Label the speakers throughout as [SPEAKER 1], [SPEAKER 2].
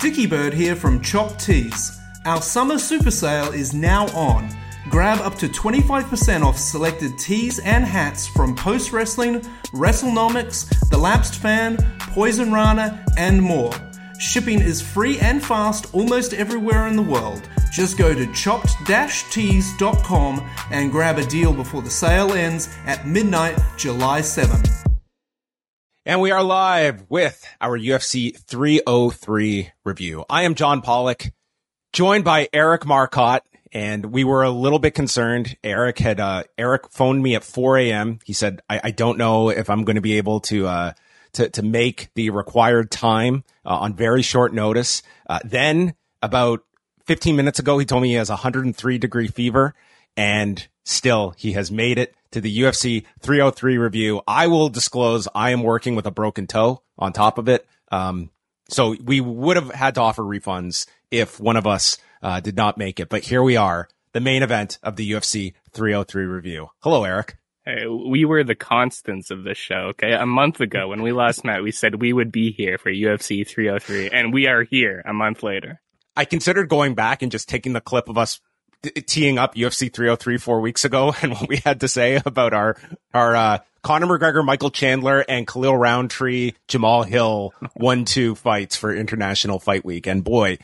[SPEAKER 1] Dicky Bird here from Chop Tees. Our summer super sale is now on. Grab up to 25% off selected tees and hats from Post Wrestling, WrestleNomics, The Lapsed Fan, Poison Rana, and more. Shipping is free and fast almost everywhere in the world. Just go to chopped-tees.com and grab a deal before the sale ends at midnight, July 7.
[SPEAKER 2] And we are live with our UFC 303 review. I am John Pollock, joined by Eric Marcotte, and we were a little bit concerned. Eric phoned me at 4 a.m. He said, I don't know if I'm going to be able to make the required time on very short notice. Then about 15 minutes ago, he told me he has 103-degree fever, and still he has made it to the UFC 303 review. I will disclose I am working with a broken toe on top of it. So we would have had to offer refunds if one of us did not make it. But here we are, the main event of the UFC 303 review. Hello, Eric.
[SPEAKER 3] Hey, we were the constants of this show, okay? A month ago, when we last met, we said we would be here for UFC 303, and we are here a month later.
[SPEAKER 2] I considered going back and just taking the clip of us teeing up UFC 303 4 weeks ago and what we had to say about our Conor McGregor, Michael Chandler, and Khalil Roundtree, Jamal Hill 1-2 fights for International Fight Week. And boy,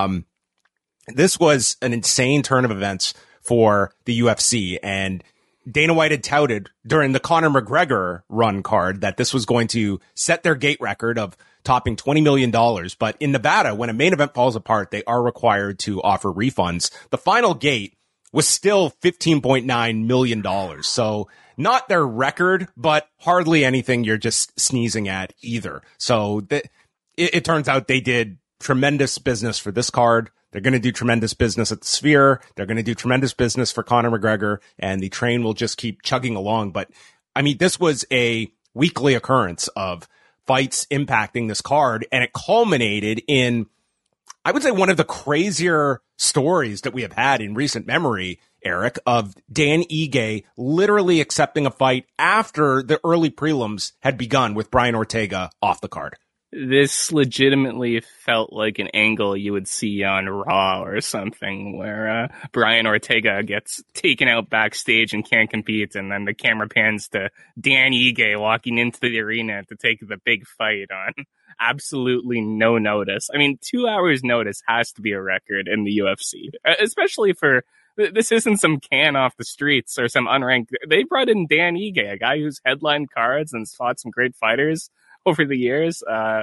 [SPEAKER 2] this was an insane turn of events for the UFC. And Dana White had touted during the Conor McGregor run card that this was going to set their gate record of topping $20 million. But in Nevada, when a main event falls apart, they are required to offer refunds. The final gate was still $15.9 million. So not their record, but hardly anything you're just sneezing at either. So it turns out they did tremendous business for this card. They're going to do tremendous business at the Sphere. They're going to do tremendous business for Conor McGregor, and the train will just keep chugging along. But I mean, this was a weekly occurrence of fights impacting this card, and it culminated in, I would say, one of the crazier stories that we have had in recent memory, Eric, of Dan Ige literally accepting a fight after the early prelims had begun with Brian Ortega off the card.
[SPEAKER 3] This legitimately felt like an angle you would see on Raw or something, where Brian Ortega gets taken out backstage and can't compete, and then the camera pans to Dan Ige walking into the arena to take the big fight on absolutely no notice. I mean, 2 hours notice has to be a record in the UFC, especially for, this isn't some can off the streets or some unranked. They brought in Dan Ige, a guy who's headlined cards and fought some great fighters over the years.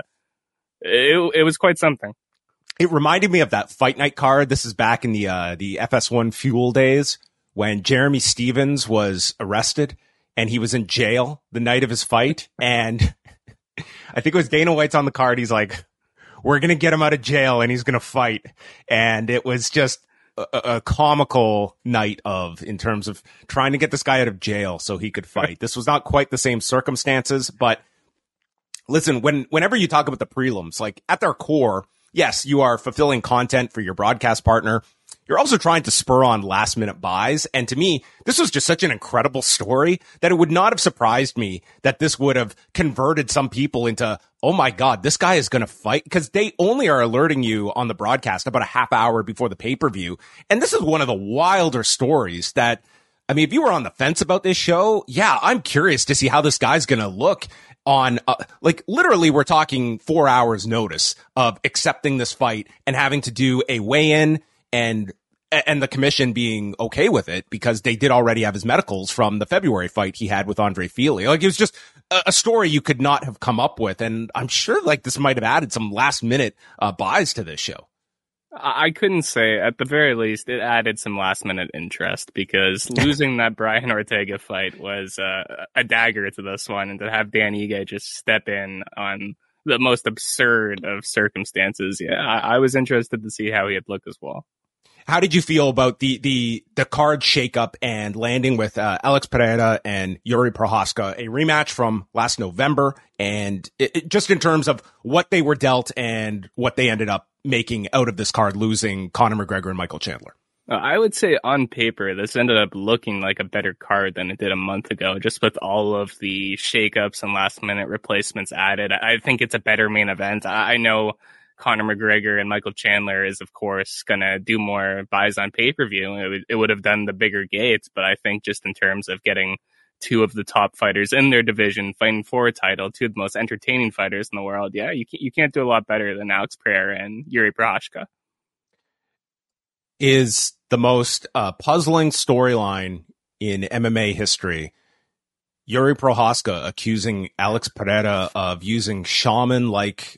[SPEAKER 3] It was quite something.
[SPEAKER 2] It reminded me of that Fight Night card. This is back in the FS1 Fuel days when Jeremy Stevens was arrested and he was in jail the night of his fight. And I think it was Dana White's on the card. He's like, we're going to get him out of jail and he's going to fight. And it was just a comical night in terms of trying to get this guy out of jail so he could fight. This was not quite the same circumstances, but listen, whenever you talk about the prelims, like at their core, yes, you are fulfilling content for your broadcast partner. You're also trying to spur on last minute buys. And to me, this was just such an incredible story that it would not have surprised me that this would have converted some people into, oh my God, this guy is going to fight, because they only are alerting you on the broadcast about a half hour before the pay-per-view. And this is one of the wilder stories that, I mean, if you were on the fence about this show, yeah, I'm curious to see how this guy's going to look on, like, literally we're talking 4 hours notice of accepting this fight and having to do a weigh-in, and the commission being okay with it because they did already have his medicals from the February fight he had with Andre Fili. Like, it was just a story you could not have come up with. And I'm sure like this might have added some last minute buys to this show.
[SPEAKER 3] I couldn't say. At the very least, it added some last-minute interest, because losing that Brian Ortega fight was a dagger to this one, and to have Dan Ige just step in on the most absurd of circumstances, yeah, I was interested to see how he'd look as well.
[SPEAKER 2] How did you feel about the card shakeup and landing with Alex Pereira and Yuri Prochazka, a rematch from last November, and just in terms of what they were dealt and what they ended up making out of this card, losing Conor McGregor and Michael Chandler?
[SPEAKER 3] I would say on paper, this ended up looking like a better card than it did a month ago, just with all of the shakeups and last-minute replacements added. I think it's a better main event. I know Conor McGregor and Michael Chandler is, of course, going to do more buys on pay-per-view. It would have done the bigger gates, but I think just in terms of getting two of the top fighters in their division fighting for a title, two of the most entertaining fighters in the world, yeah, you can't do a lot better than Alex Pereira and Yuri Prochazka.
[SPEAKER 2] Is the most puzzling storyline in MMA history Yuri Prochazka accusing Alex Pereira of using shaman-like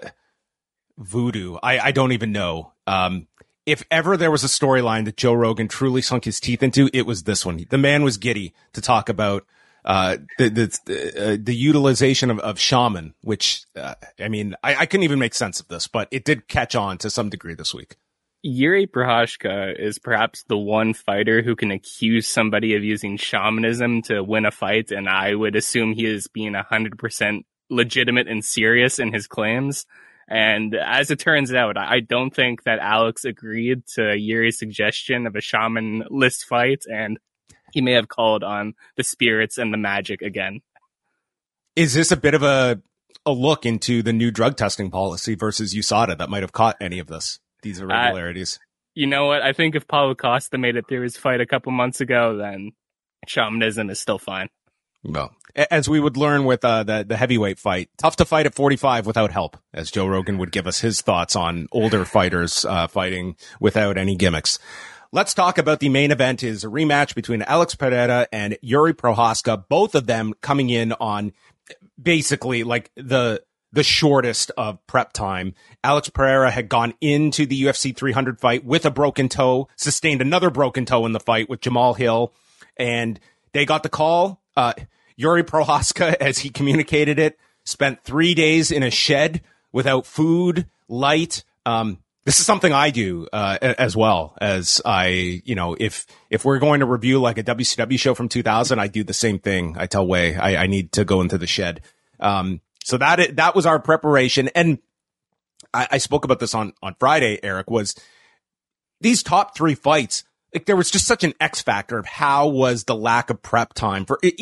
[SPEAKER 2] voodoo. I don't even know. If ever there was a storyline that Joe Rogan truly sunk his teeth into, it was this one. The man was giddy to talk about the utilization of shaman, which, I couldn't even make sense of this, but it did catch on to some degree this week.
[SPEAKER 3] Yuri Prochazka is perhaps the one fighter who can accuse somebody of using shamanism to win a fight, and I would assume he is being 100% legitimate and serious in his claims. And as it turns out, I don't think that Alex agreed to Yuri's suggestion of a shaman-less fight, and he may have called on the spirits and the magic again.
[SPEAKER 2] Is this a bit of a look into the new drug testing policy versus USADA that might have caught any of these irregularities?
[SPEAKER 3] You know what? I think if Paulo Costa made it through his fight a couple months ago, then shamanism is still fine.
[SPEAKER 2] Well, as we would learn with the heavyweight fight, tough to fight at 45 without help, as Joe Rogan would give us his thoughts on older fighters fighting without any gimmicks. Let's talk about the main event. Is a rematch between Alex Pereira and Yuri Prochazka, both of them coming in on basically like the shortest of prep time. Alex Pereira had gone into the UFC 300 fight with a broken toe, sustained another broken toe in the fight with Jamal Hill, and they got the call. Yuri Prochazka, as he communicated it, spent 3 days in a shed without food, light. This is something I do as well, as if we're going to review like a WCW show from 2000, I do the same thing. I tell Wei I need to go into the shed. So that was our preparation. And I spoke about this on Friday, Eric, was these top three fights. Like there was just such an X factor of how was the lack of prep time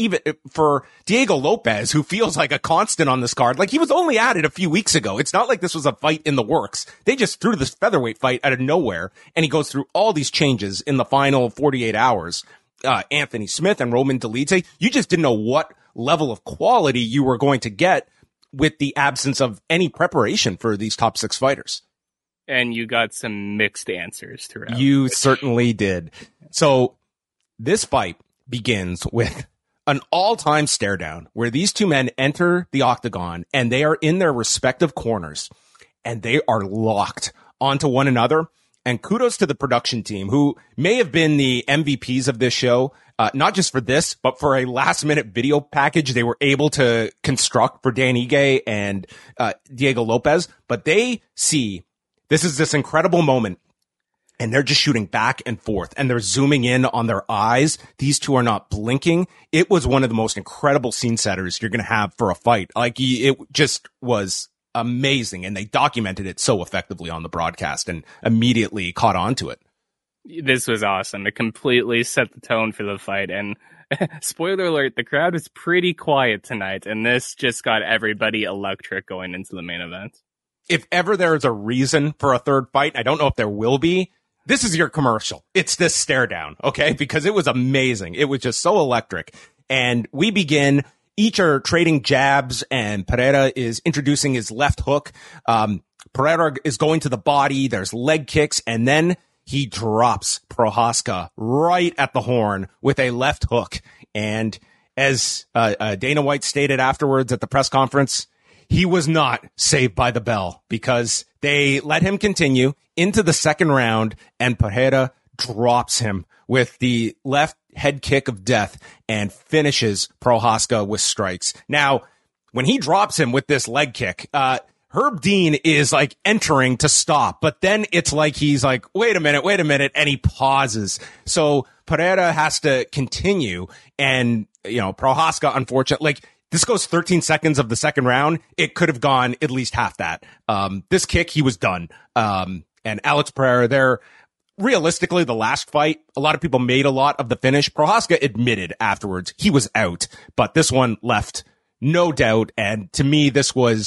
[SPEAKER 2] for Diego Lopez, who feels like a constant on this card. Like he was only added a few weeks ago. It's not like this was a fight in the works. They just threw this featherweight fight out of nowhere, and he goes through all these changes in the final 48 hours. Anthony Smith and Roman Dolidze, you just didn't know what level of quality you were going to get with the absence of any preparation for these top six fighters.
[SPEAKER 3] And you got some mixed answers throughout.
[SPEAKER 2] You certainly did. So this fight begins with an all-time stare down where these two men enter the octagon and they are in their respective corners and they are locked onto one another. And kudos to the production team who may have been the MVPs of this show, not just for this, but for a last-minute video package they were able to construct for Dan Ige and Diego Lopez. But they see this is this incredible moment, and they're just shooting back and forth, and they're zooming in on their eyes. These two are not blinking. It was one of the most incredible scene setters you're going to have for a fight. Like, it just was amazing, and they documented it so effectively on the broadcast and immediately caught on to it.
[SPEAKER 3] This was awesome. It completely set the tone for the fight, and spoiler alert, the crowd was pretty quiet tonight, and this just got everybody electric going into the main event.
[SPEAKER 2] If ever there is a reason for a third fight, I don't know if there will be, this is your commercial. It's this stare down, okay? Because it was amazing. It was just so electric. And we begin, each are trading jabs, and Pereira is introducing his left hook. Pereira is going to the body. There's leg kicks, and then he drops Prochazka right at the horn with a left hook. And as Dana White stated afterwards at the press conference, he was not saved by the bell because they let him continue into the second round, and Pereira drops him with the left head kick of death and finishes Prochazka with strikes. Now, when he drops him with this leg kick, Herb Dean is like entering to stop, but then it's like he's like, wait a minute, and he pauses. So Pereira has to continue, and Prochazka, unfortunately, like, this goes 13 seconds of the second round. It could have gone at least half that. This kick, he was done. And Alex Pereira, there, realistically, the last fight, a lot of people made a lot of the finish. Prochazka admitted afterwards he was out, but this one left no doubt. And to me, this was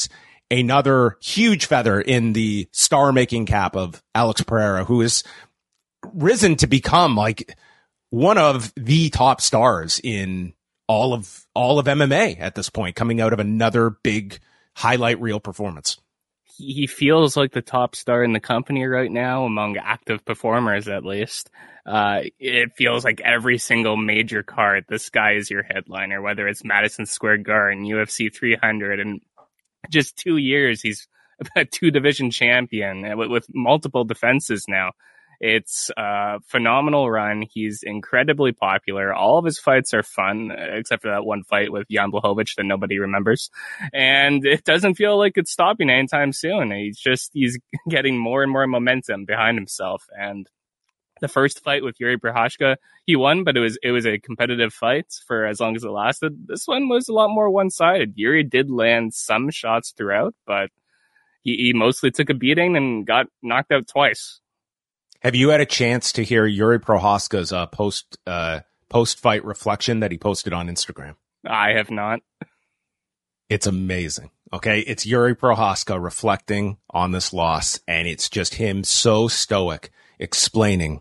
[SPEAKER 2] another huge feather in the star-making cap of Alex Pereira, who is risen to become like one of the top stars in all of MMA at this point, coming out of another big highlight reel performance.
[SPEAKER 3] He feels like the top star in the company right now, among active performers at least. It feels like every single major card, this guy is your headliner, whether it's Madison Square Garden, UFC 300, and just 2 years, he's a 2-division champion with multiple defenses now. It's a phenomenal run. He's incredibly popular. All of his fights are fun, except for that one fight with Jan Blachowicz that nobody remembers. And it doesn't feel like it's stopping anytime soon. He's getting more and more momentum behind himself. And the first fight with Yuri Prochazka, he won, but it was a competitive fight for as long as it lasted. This one was a lot more one-sided. Yuri did land some shots throughout, but he mostly took a beating and got knocked out twice.
[SPEAKER 2] Have you had a chance to hear Yuri Prochazka's post-fight reflection that he posted on Instagram?
[SPEAKER 3] I have not.
[SPEAKER 2] It's amazing. Okay, it's Yuri Prochazka reflecting on this loss, and it's just him so stoic, explaining,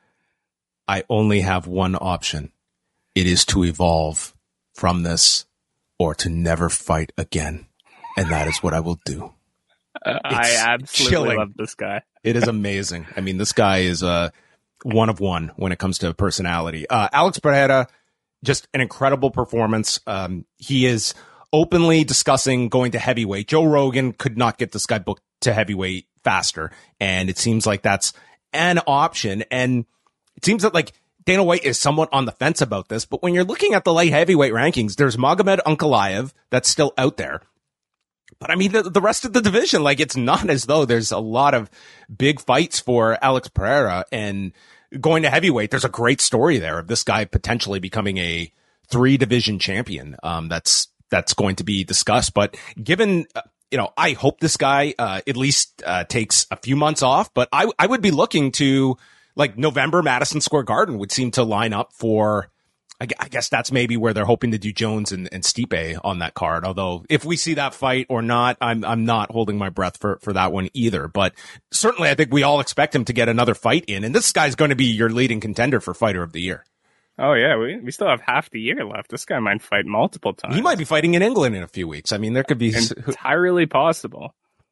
[SPEAKER 2] I only have one option. It is to evolve from this or to never fight again. And that is what I will do.
[SPEAKER 3] I absolutely love this guy.
[SPEAKER 2] It is amazing. I mean, this guy is one of one when it comes to personality. Alex Pereira, just an incredible performance. He is openly discussing going to heavyweight. Joe Rogan could not get this guy booked to heavyweight faster. And it seems like that's an option. And it seems that like Dana White is somewhat on the fence about this. But when you're looking at the light heavyweight rankings, there's Magomed Ankalaev that's still out there. But I mean, the rest of the division, like, it's not as though there's a lot of big fights for Alex Pereira. And going to heavyweight, there's a great story there of this guy potentially becoming a 3-division champion. That's going to be discussed. But given, I hope this guy at least takes a few months off. But I would be looking to, like, November, Madison Square Garden would seem to line up for. I guess that's maybe where they're hoping to do Jones and Stipe on that card. Although if we see that fight or not, I'm not holding my breath for that one either. But certainly I think we all expect him to get another fight in. And this guy's going to be your leading contender for Fighter of the Year.
[SPEAKER 3] Oh, yeah. We still have half the year left. This guy might fight multiple times.
[SPEAKER 2] He might be fighting in England in a few weeks. I mean, there could be
[SPEAKER 3] entirely possible.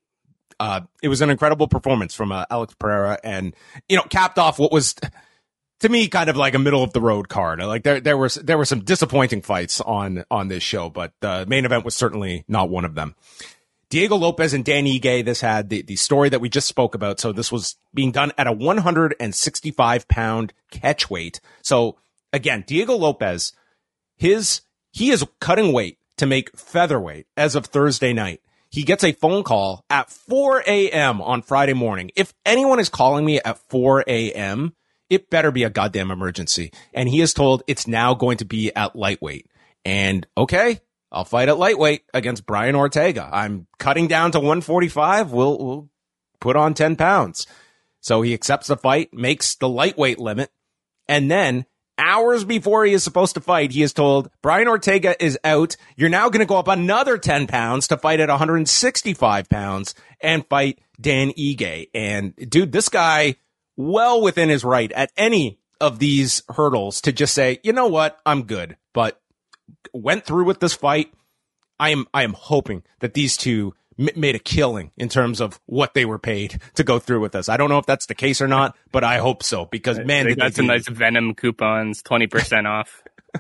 [SPEAKER 2] It was an incredible performance from Alex Pereira and, capped off what was, to me, kind of like a middle of the road card. Like there were some disappointing fights on this show, but the main event was certainly not one of them. Diego Lopez and Dan Ige, this had the story that we just spoke about. So this was being done at a 165-pound catch weight. So again, Diego Lopez, he is cutting weight to make featherweight as of Thursday night. He gets a phone call at 4 a.m. on Friday morning. If anyone is calling me at 4 a.m., it better be a goddamn emergency. And he is told it's now going to be at lightweight. And okay, I'll fight at lightweight against Brian Ortega. I'm cutting down to 145. We'll put on 10 pounds. So he accepts the fight, makes the lightweight limit. And then hours before he is supposed to fight, he is told Brian Ortega is out. You're now going to go up another 10 pounds to fight at 165 pounds and fight Dan Ige. And dude, this guy, well within his right at any of these hurdles to just say, you know what, I'm good. But went through with this fight. I am hoping that these two made a killing in terms of what they were paid to go through with this. I don't know if that's the case or not, but I hope so because man,
[SPEAKER 3] they got some nice Venom coupons, 20% off.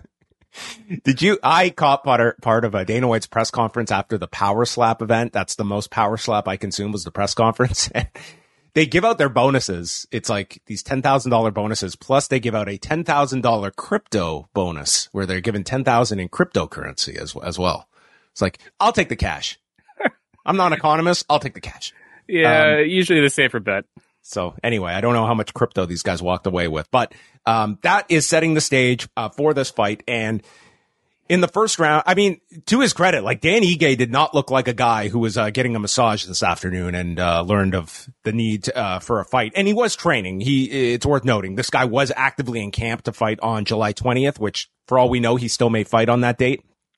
[SPEAKER 2] I caught part of Dana White's press conference after the Power Slap event. That's the most Power Slap I consumed was the press conference. They give out their bonuses. It's like these $10,000 bonuses. Plus they give out a $10,000 crypto bonus where they're given $10,000 in cryptocurrency as well. It's like, I'll take the cash. I'm not an economist. I'll take the cash.
[SPEAKER 3] Yeah, usually the safer bet.
[SPEAKER 2] So anyway, I don't know how much crypto these guys walked away with, but that is setting the stage for this fight. And in the first round, I mean, to his credit, like Dan Ige did not look like a guy who was getting a massage this afternoon and learned of the need for a fight. And he was training. It's worth noting this guy was actively in camp to fight on July 20th, which for all we know, he still may fight on that date.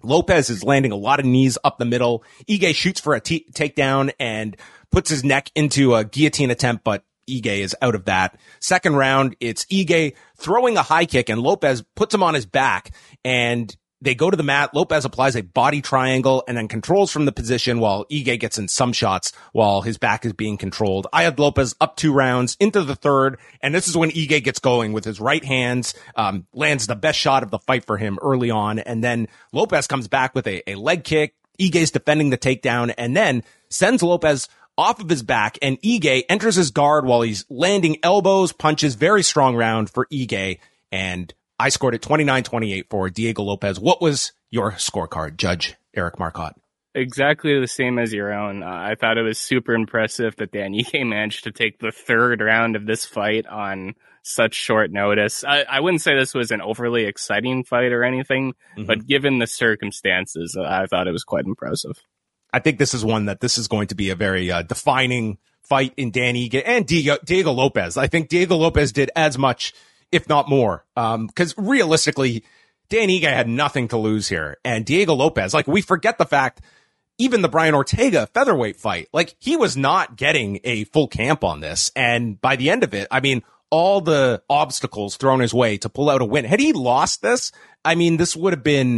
[SPEAKER 2] Lopez is landing a lot of knees up the middle. Ige shoots for a takedown and puts his neck into a guillotine attempt, but Ige is out of that. Second round, it's Ige throwing a high kick, and Lopez puts him on his back, and they go to the mat. Lopez applies a body triangle and then controls from the position while Ige gets in some shots while his back is being controlled. I had Lopez up 2 rounds into the third, and this is when Ige gets going with his right hands, lands the best shot of the fight for him early on, and then Lopez comes back with a leg kick. Ige's defending the takedown and then sends Lopez off of his back, and Ige enters his guard while he's landing elbows, punches. Very strong round for Ige, and I scored it 29-28 for Diego Lopez. What was your scorecard, Judge Eric Marcotte?
[SPEAKER 3] Exactly the same as your own. I thought it was super impressive that Dan Ige managed to take the third round of this fight on such short notice. I wouldn't say this was an overly exciting fight or anything, but given the circumstances, I thought it was quite impressive.
[SPEAKER 2] I think this is going to be a very defining fight in Dan Ige and Diego Lopez. I think Diego Lopez did as much, if not more, because realistically, Dan Ige had nothing to lose here. And Diego Lopez, like, we forget the fact, even the Brian Ortega featherweight fight, like, he was not getting a full camp on this. And by the end of it, I mean, all the obstacles thrown his way to pull out a win. Had he lost this, I mean, this would have been,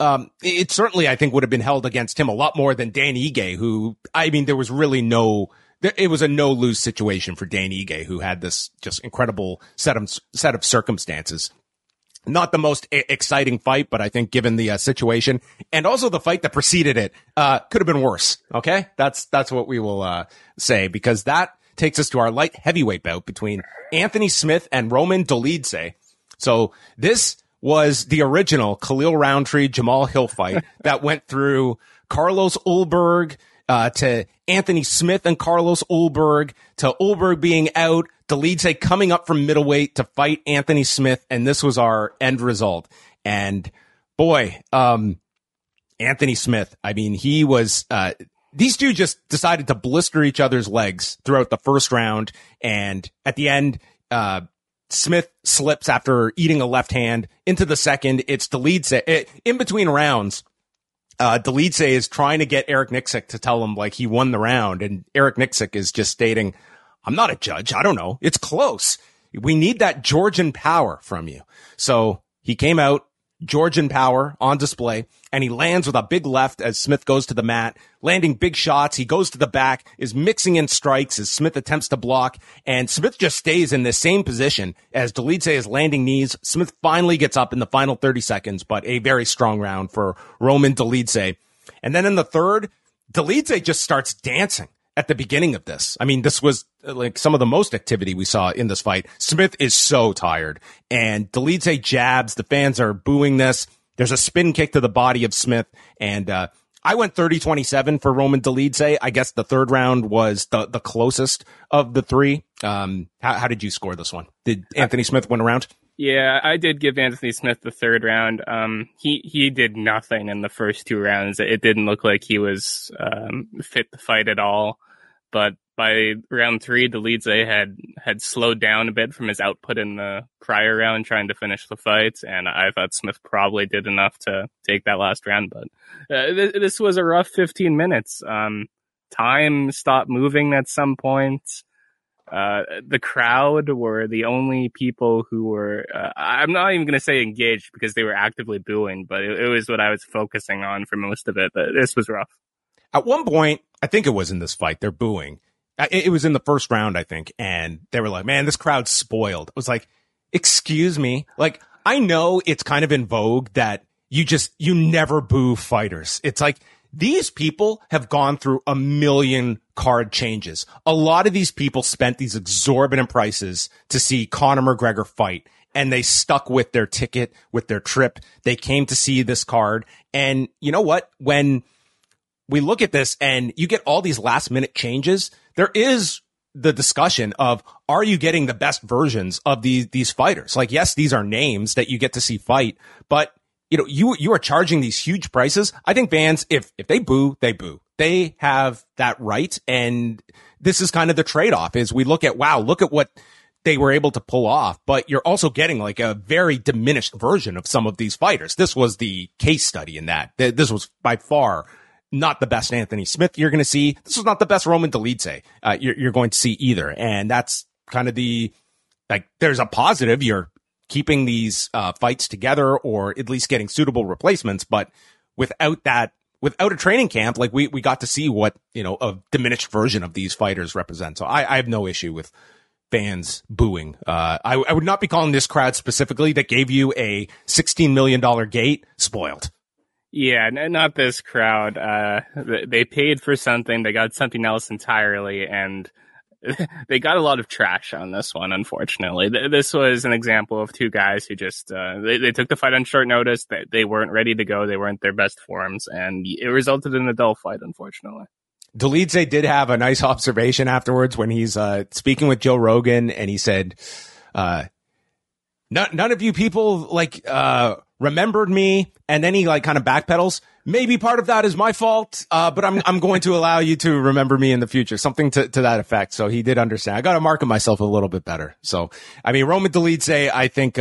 [SPEAKER 2] it certainly, I think, would have been held against him a lot more than Dan Ige, who, I mean, there was really it was a no-lose situation for Dan Ige, who had this just incredible set of circumstances. Not the most exciting fight, but I think given the situation and also the fight that preceded it, could have been worse. Okay. That's what we will, say, because that takes us to our light heavyweight bout between Anthony Smith and Roman Dolidze. So this was the original Khalil Roundtree, Jamal Hill fight that went through Carlos Ulberg, to Anthony Smith and Carlos Ulberg, to Ulberg being out, Dolidze coming up from middleweight to fight Anthony Smith, and this was our end result. And boy, Anthony Smith, I mean, he was, these two just decided to blister each other's legs throughout the first round, and at the end, Smith slips after eating a left hand into the second. It's Dolidze. In between rounds, Dolidze is trying to get Eric Nicksick to tell him, like, he won the round. And Eric Nicksick is just stating, I'm not a judge. I don't know. It's close. We need that Georgian power from you. So he came out, Georgian power on display, and he lands with a big left as Smith goes to the mat, landing big shots. He goes to the back, is mixing in strikes as Smith attempts to block, and Smith just stays in the same position as Dolidze is landing knees. Smith finally gets up in the final 30 seconds, but a very strong round for Roman Dolidze. And then in the third, Dolidze just starts dancing at the beginning of this. I mean, this was like some of the most activity we saw in this fight. Smith is so tired, and Dolidze jabs. The fans are booing this. There's a spin kick to the body of Smith, and I went 30-27 for Roman Dolidze. I guess the third round was the closest of the three. How did you score this one? Did Anthony Smith win a round?
[SPEAKER 3] Yeah, I did give Anthony Smith the third round. He did nothing in the first 2 rounds. It didn't look like he was fit to fight at all. But by round 3, Dolidze had slowed down a bit from his output in the prior round, trying to finish the fight. And I thought Smith probably did enough to take that last round. But this was a rough 15 minutes. Time stopped moving at some point. The crowd were the only people who were, I'm not even going to say engaged because they were actively booing, but it was what I was focusing on for most of it. This was rough.
[SPEAKER 2] At one point, I think it was in this fight, they're booing. It was in the first round, I think, and they were like, man, this crowd's spoiled. I was like, excuse me. Like, I know it's kind of in vogue that you never boo fighters. It's like, these people have gone through a million card changes. A lot of these people spent these exorbitant prices to see Conor McGregor fight, and they stuck with their ticket, with their trip. They came to see this card. And you know what? When we look at this and you get all these last minute changes, there is the discussion of, are you getting the best versions of these fighters? Like, yes, these are names that you get to see fight, but you know, you are charging these huge prices. I think fans, if they boo, they boo. They have that right. And this is kind of the trade-off is we look at, wow, look at what they were able to pull off, but you're also getting like a very diminished version of some of these fighters. This was the case study in that. This was by far not the best Anthony Smith you're going to see. This was not the best Roman Dolidze you're going to see either. And that's kind of there's a positive. You're keeping these fights together, or at least getting suitable replacements. But without a training camp, like we got to see what, a diminished version of these fighters represent. So I have no issue with fans booing. I would not be calling this crowd specifically that gave you a $16 million gate spoiled.
[SPEAKER 3] Yeah, not this crowd. They paid for something. They got something else entirely, and they got a lot of trash on this one, unfortunately. This was an example of two guys who just, they took the fight on short notice. They weren't ready to go. They weren't their best forms, and it resulted in a dull fight, unfortunately.
[SPEAKER 2] Dolidze did have a nice observation afterwards when he's speaking with Joe Rogan, and he said, none of you people remembered me. And then he kind of backpedals. Maybe part of that is my fault, but I'm going to allow you to remember me in the future. Something to that effect. So he did understand. I got to market myself a little bit better. So, I mean, Roman Dolidze, I think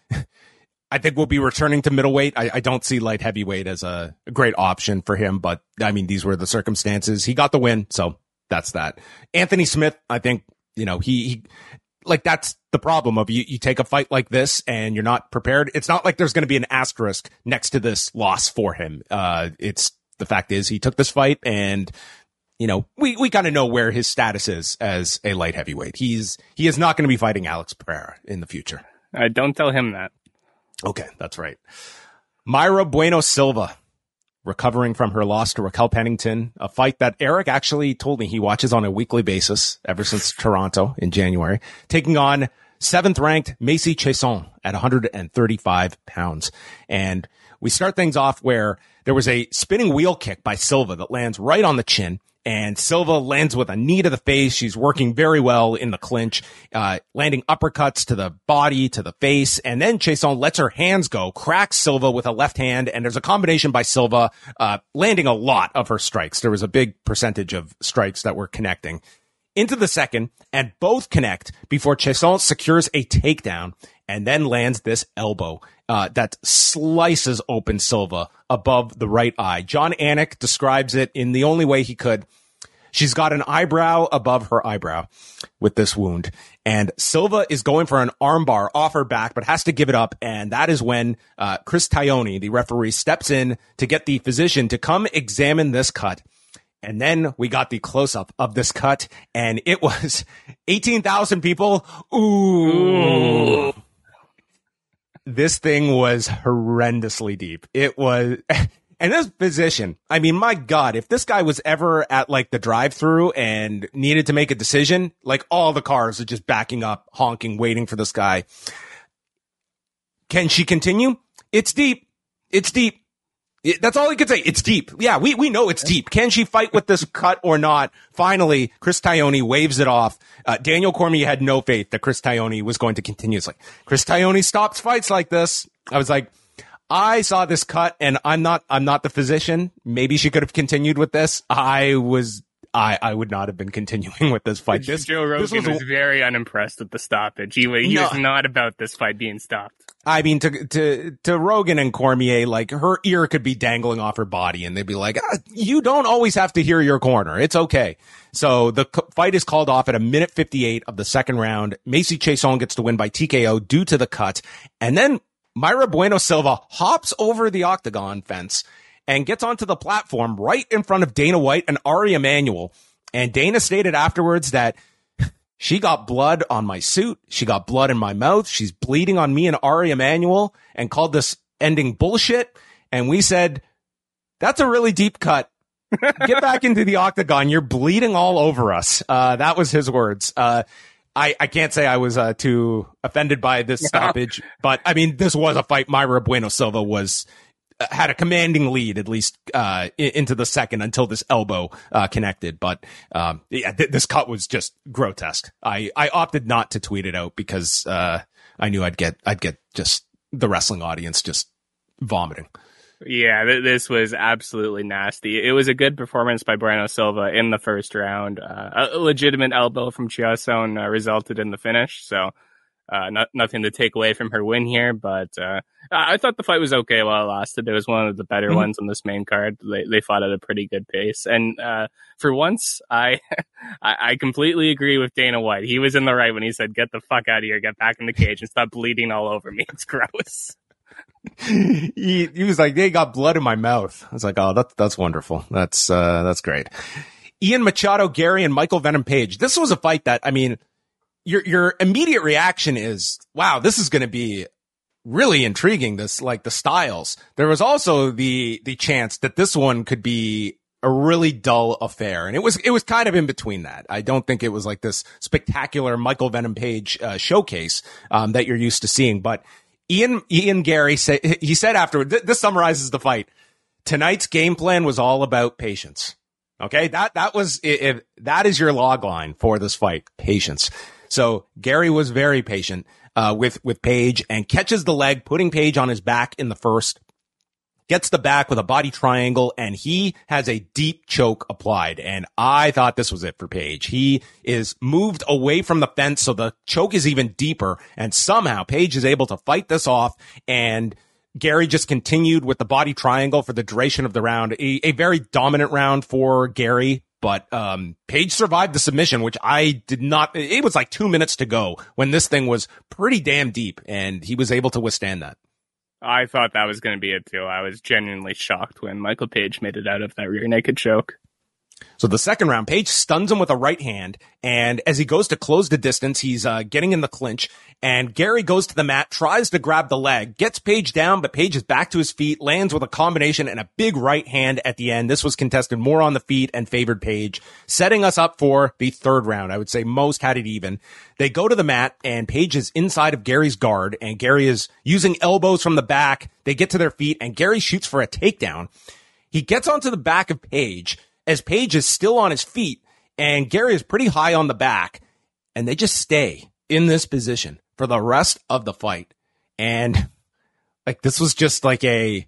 [SPEAKER 2] we'll be returning to middleweight. I don't see light heavyweight as a great option for him, but I mean, these were the circumstances. He got the win. So that's that. Anthony Smith, I think, he that's the problem of you take a fight like this and you're not prepared. It's not like there's going to be an asterisk next to this loss for him. It's the fact is he took this fight and, we kind of know where his status is as a light heavyweight. He is not going to be fighting Alex Pereira in the future.
[SPEAKER 3] Don't tell him that.
[SPEAKER 2] Okay. That's right. Mayra Bueno Silva recovering from her loss to Raquel Pennington, a fight that Eric actually told me he watches on a weekly basis ever since Toronto in January, taking on 7th ranked Macy Chiasson at 135 pounds. And we start things off where there was a spinning wheel kick by Silva that lands right on the chin. And Silva lands with a knee to the face. She's working very well in the clinch, landing uppercuts to the body, to the face. And then Chiasson lets her hands go, cracks Silva with a left hand. And there's a combination by Silva, landing a lot of her strikes. There was a big percentage of strikes that were connecting into the second, and both connect before Chiasson secures a takedown and then lands this elbow that slices open Silva above the right eye. John Anik describes it in the only way he could. She's got an eyebrow above her eyebrow with this wound, and Silva is going for an armbar off her back, but has to give it up. And that is when Chris Taioni, the referee, steps in to get the physician to come examine this cut. And then we got the close-up of this cut, and it was 18,000 people. Ooh. This thing was horrendously deep. It was, and this physician, I mean, my God, if this guy was ever at the drive-through and needed to make a decision, all the cars are just backing up, honking, waiting for this guy. Can she continue? It's deep. It's deep. That's all he could say. It's deep. Yeah, we know it's deep. Can she fight with this cut or not? Finally, Chris Taioni waves it off. Daniel Cormier had no faith that Chris Taioni was going to continue. It's Chris Taioni stops fights like this. I was I saw this cut, and I'm not the physician. Maybe she could have continued with this. I would not have been continuing with this fight.
[SPEAKER 3] Joe Rogan was very unimpressed with the stoppage. He was not about this fight being stopped. I
[SPEAKER 2] mean, to Rogan and Cormier, her ear could be dangling off her body, and they'd be you don't always have to hear your corner. It's okay. So the fight is called off at 1:58 of the second round. Macy Chiasson gets to win by TKO due to the cut. And then Mayra Bueno Silva hops over the octagon fence and gets onto the platform right in front of Dana White and Ari Emanuel. And Dana stated afterwards that she got blood on my suit. She got blood in my mouth. She's bleeding on me and Ari Emanuel, and called this ending bullshit. And we said, that's a really deep cut. Get back into the octagon. You're bleeding all over us. That was his words. I can't say I was too offended by this stoppage, but I mean, this was a fight. Mayra Bueno Silva had a commanding lead, at least into the second, until this elbow connected. But this cut was just grotesque. I opted not to tweet it out because I knew I'd get just the wrestling audience just vomiting.
[SPEAKER 3] Yeah, this was absolutely nasty. It was a good performance by Breno Silva in the first round. A legitimate elbow from Chiasson resulted in the finish, so nothing to take away from her win here. But I thought the fight was okay while it lasted. It was one of the better ones on this main card. They fought at a pretty good pace, and for once, I completely agree with Dana White. He was in the right when he said, "Get the fuck out of here, get back in the cage, and stop bleeding all over me." It's gross.
[SPEAKER 2] He was like, they got blood in my mouth. I was like, oh, that's wonderful. That's great. Ian Machado, Gary, and Michael Venom Page. This was a fight that, I mean, your immediate reaction is, wow, this is going to be really intriguing. This, like, the styles. There was also the chance that this one could be a really dull affair. And it was kind of in between that. I don't think it was like this spectacular Michael Venom Page showcase that you're used to seeing, but Ian Gary he said afterward, this summarizes the fight. Tonight's game plan was all about patience. Okay. That was, that is your log line for this fight. Patience. So Gary was very patient, with Page and catches the leg, putting Page on his back in the first, gets the back with a body triangle, and he has a deep choke applied. And I thought this was it for Page. He is moved away from the fence, so the choke is even deeper, and somehow Page is able to fight this off, and Gary just continued with the body triangle for the duration of the round. A very dominant round for Gary, but Page survived the submission, which I did not. It was like 2 minutes to go when this thing was pretty damn deep, and he was able to withstand that.
[SPEAKER 3] I thought that was going to be it too. I was genuinely shocked when Michael Page made it out of that rear naked choke.
[SPEAKER 2] So the second round, Page stuns him with a right hand, and as he goes to close the distance, he's getting in the clinch, and Gary goes to the mat, tries to grab the leg, gets Page down, but Page is back to his feet, lands with a combination and a big right hand at the end. This was contested more on the feet and favored Page, setting us up for the third round. I would say most had it even. They go to the mat, and Page is inside of Gary's guard, and Gary is using elbows from the back. They get to their feet, and Gary shoots for a takedown. He gets onto the back of Page, as Page is still on his feet, and Gary is pretty high on the back, and they just stay in this position for the rest of the fight. And like, this was just like this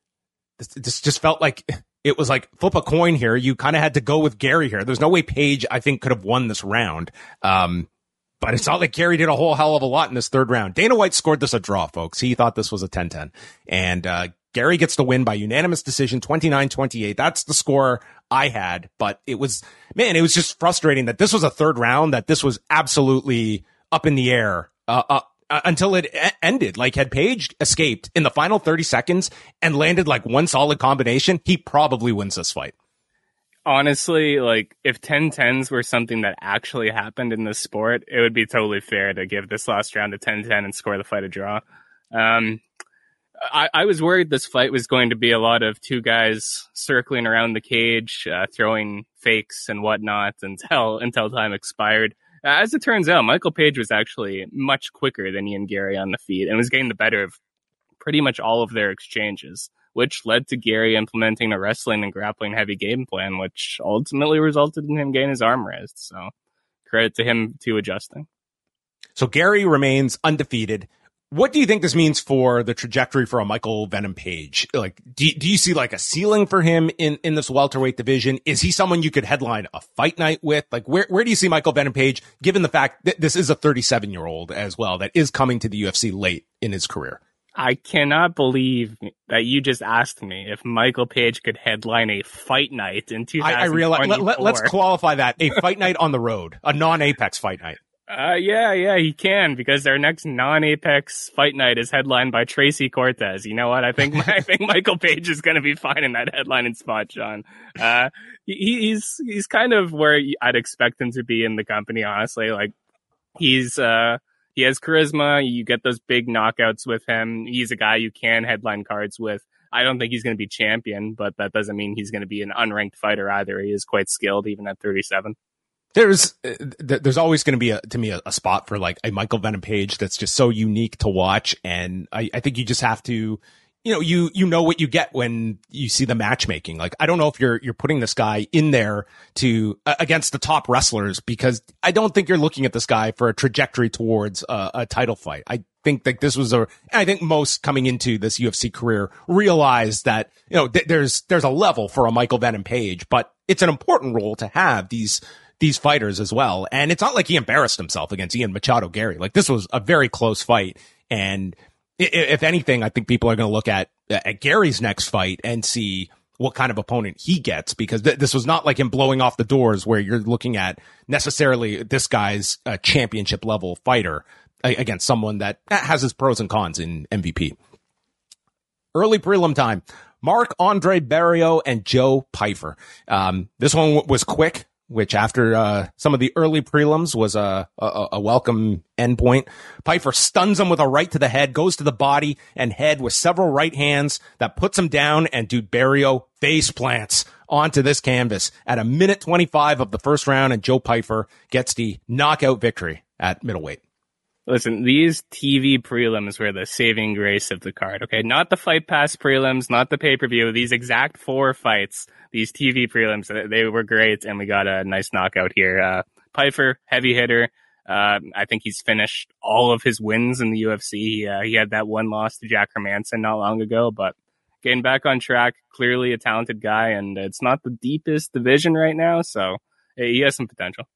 [SPEAKER 2] just felt like it was like flip a coin here. You kind of had to go with Gary here. There's no way Page, I think, could have won this round. But it's not like Gary did a whole hell of a lot in this third round. Dana White scored this a draw, folks. He thought this was a 10-10. And Gary gets the win by unanimous decision, 29-28. That's the score I had, but it was just frustrating that this was a third round, that this was absolutely up in the air until it ended. Like, had Page escaped in the final 30 seconds and landed like one solid combination, he probably wins this fight.
[SPEAKER 3] Honestly, like, if 10-10s were something that actually happened in this sport, it would be totally fair to give this last round a 10-10 and score the fight a draw. I was worried this fight was going to be a lot of two guys circling around the cage, throwing fakes and whatnot until time expired. As it turns out, Michael Page was actually much quicker than Ian Gary on the feet and was getting the better of pretty much all of their exchanges, which led to Gary implementing a wrestling and grappling heavy game plan, which ultimately resulted in him getting his arm raised. So credit to him to adjusting.
[SPEAKER 2] So Gary remains undefeated. What do you think this means for the trajectory for a Michael Venom Page? Like, do you see like a ceiling for him in this welterweight division? Is he someone you could headline a fight night with? Like, where do you see Michael Venom Page, given the fact that this is a 37-year-old as well, that is coming to the UFC late in his career?
[SPEAKER 3] I cannot believe that you just asked me if Michael Page could headline a fight night in 2024.
[SPEAKER 2] I realize. Let's qualify that. A fight night on the road, a non-Apex fight night.
[SPEAKER 3] Yeah, he can, because their next non-Apex fight night is headlined by Tracy Cortez. You know what? I think Michael Page is going to be fine in that headlining spot, John. He's kind of where I'd expect him to be in the company, honestly. Like, he has charisma. You get those big knockouts with him. He's a guy you can headline cards with. I don't think he's going to be champion, but that doesn't mean he's going to be an unranked fighter either. He is quite skilled, even at 37.
[SPEAKER 2] There's always going to be a spot for like a Michael Venom Page that's just so unique to watch. And I think you just have to, you know what you get when you see the matchmaking. Like, I don't know if you're putting this guy in there to against the top wrestlers, because I don't think you're looking at this guy for a trajectory towards a title fight. think that this was I think most coming into this UFC career realized that, there's a level for a Michael Venom Page, but it's an important role to have these fighters as well. And it's not like he embarrassed himself against Ian Machado Gary. Like, this was a very close fight. And if anything, I think people are going to look at Gary's next fight and see what kind of opponent he gets, because this was not like him blowing off the doors where you're looking at necessarily this guy's a championship level fighter against someone that has his pros and cons in MVP. Early prelim time, Marc-Andre Barriault and Joe Pyfer. This one was quick, which after some of the early prelims was a welcome endpoint. Pyfer stuns him with a right to the head, goes to the body and head with several right hands that puts him down, and dude, Barriault face plants onto this canvas at a minute 25 of the first round, and Joe Pyfer gets the knockout victory at middleweight.
[SPEAKER 3] Listen, these TV prelims were the saving grace of the card, okay? Not the Fight Pass prelims, not the pay-per-view. These exact 4 fights, these TV prelims, they were great, and we got a nice knockout here. Pyfer, heavy hitter. I think he's finished all of his wins in the UFC. He had that one loss to Jack Hermanson not long ago, but getting back on track, clearly a talented guy, and it's not the deepest division right now, so he has some potential.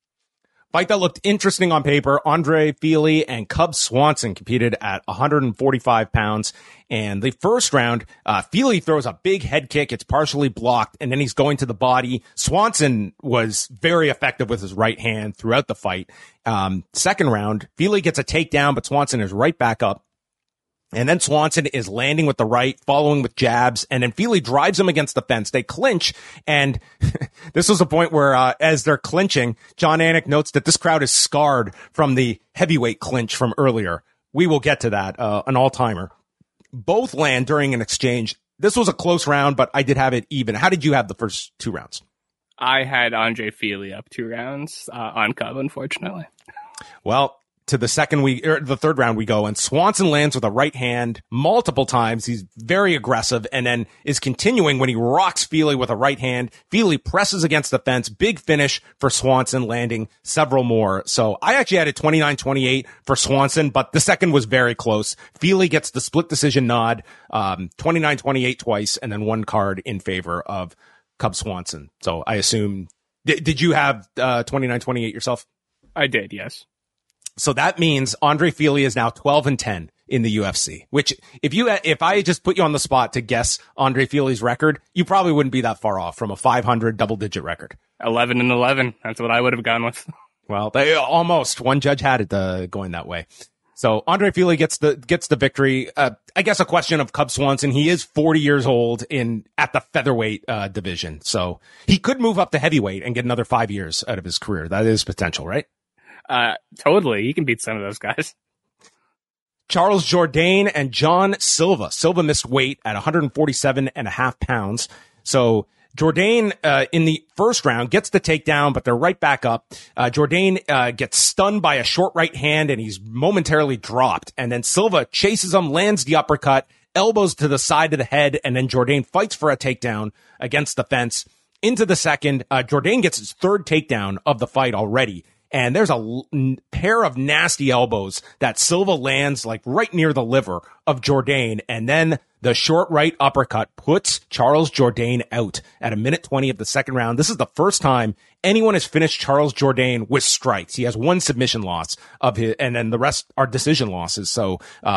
[SPEAKER 2] Fight that looked interesting on paper. Andre Fili and Cub Swanson competed at 145 pounds. And the first round, Fili throws a big head kick. It's partially blocked, and then he's going to the body. Swanson was very effective with his right hand throughout the fight. Second round, Fili gets a takedown, but Swanson is right back up. And then Swanson is landing with the right, following with jabs, and then Fili drives him against the fence. They clinch, and this was a point where, as they're clinching, John Anik notes that this crowd is scarred from the heavyweight clinch from earlier. We will get to that, an all-timer. Both land during an exchange. This was a close round, but I did have it even. How did you have the first 2 rounds?
[SPEAKER 3] I had Andre Fili up 2 rounds on Cub, unfortunately.
[SPEAKER 2] Well, to the the third round we go, and Swanson lands with a right hand multiple times. He's very aggressive, and then is continuing when he rocks Fili with a right hand. Fili presses against the fence. Big finish for Swanson, landing several more. So I actually had it 29-28 for Swanson, but the second was very close. Fili gets the split decision nod, 29-28 twice, and then 1 card in favor of Cub Swanson. So I assume, did you have 29-28 yourself?
[SPEAKER 3] I did, yes.
[SPEAKER 2] So that means Andre Fili is now 12-10 in the UFC, which if I just put you on the spot to guess Andre Fili's record, you probably wouldn't be that far off from a 500 double-digit record.
[SPEAKER 3] 11-11. That's what I would have gone with.
[SPEAKER 2] Well, they almost. One judge had it going that way. So Andre Fili gets the victory. I guess a question of Cub Swanson. He is 40 years old at the featherweight division, so he could move up to heavyweight and get another 5 years out of his career. That is potential, right?
[SPEAKER 3] Totally. He can beat some of those guys.
[SPEAKER 2] Charles Jourdain and John Silva. Silva missed weight at 147.5 pounds. So Jourdain, in the first round, gets the takedown, but they're right back up. Jourdain, gets stunned by a short right hand, and he's momentarily dropped. And then Silva chases him, lands the uppercut, elbows to the side of the head, and then Jourdain fights for a takedown against the fence. Into the second, Jourdain gets his 3rd takedown of the fight already. And there's a pair of nasty elbows that Silva lands like right near the liver of Jourdain. And then the short right uppercut puts Charles Jourdain out at a minute 20 of the second round. This is the first time anyone has finished Charles Jourdain with strikes. He has 1 submission loss and then the rest are decision losses. So,